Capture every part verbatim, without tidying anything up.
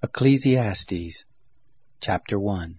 Ecclesiastes chapter one.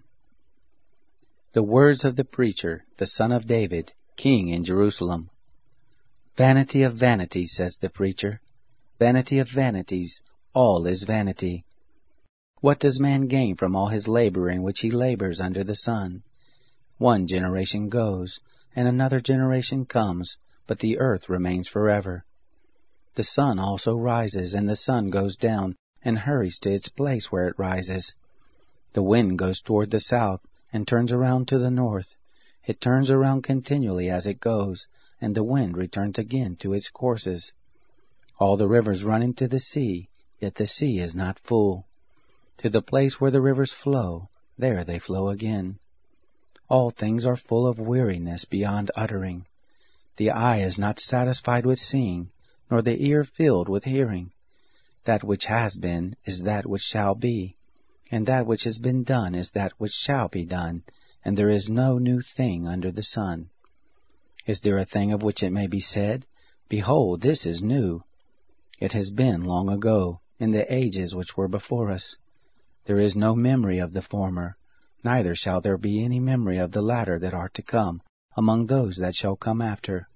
The words of the preacher, the son of David, king in Jerusalem. Vanity of vanities, says the preacher, vanity of vanities, all is vanity. What does man gain from all his labor in which he labors under the sun? One generation goes, and another generation comes, but the earth remains forever. The sun also rises, and the sun goes down, and hurries to its place where it rises. The wind goes toward the south, and turns around to the north. It turns around continually as it goes, and the wind returns again to its courses. All the rivers run into the sea, yet the sea is not full. To the place where the rivers flow, there they flow again. All things are full of weariness beyond uttering. The eye is not satisfied with seeing, nor the ear filled with hearing. That which has been is that which shall be, and that which has been done is that which shall be done, and there is no new thing under the sun. Is there a thing of which it may be said, Behold, this is new? It has been long ago, in the ages which were before us. There is no memory of the former, neither shall there be any memory of the latter that are to come, among those that shall come after.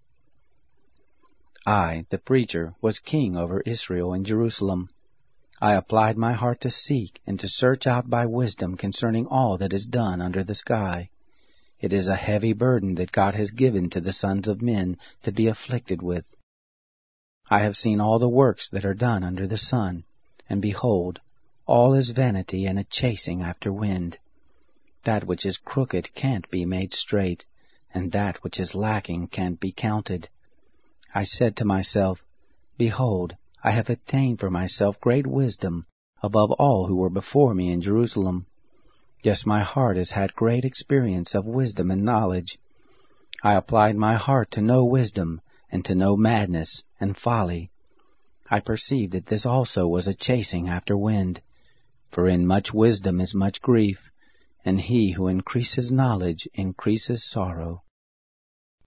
I, the preacher, was king over Israel in Jerusalem. I applied my heart to seek and to search out by wisdom concerning all that is done under the sky. It is a heavy burden that God has given to the sons of men to be afflicted with. I have seen all the works that are done under the sun, and behold, all is vanity and a chasing after wind. That which is crooked can't be made straight, and that which is lacking can't be counted. I said to myself, Behold, I have attained for myself great wisdom above all who were before me in Jerusalem. Yes, my heart has had great experience of wisdom and knowledge. I applied my heart to know wisdom, and to know madness and folly. I perceived that this also was a chasing after wind. For in much wisdom is much grief, and he who increases knowledge increases sorrow.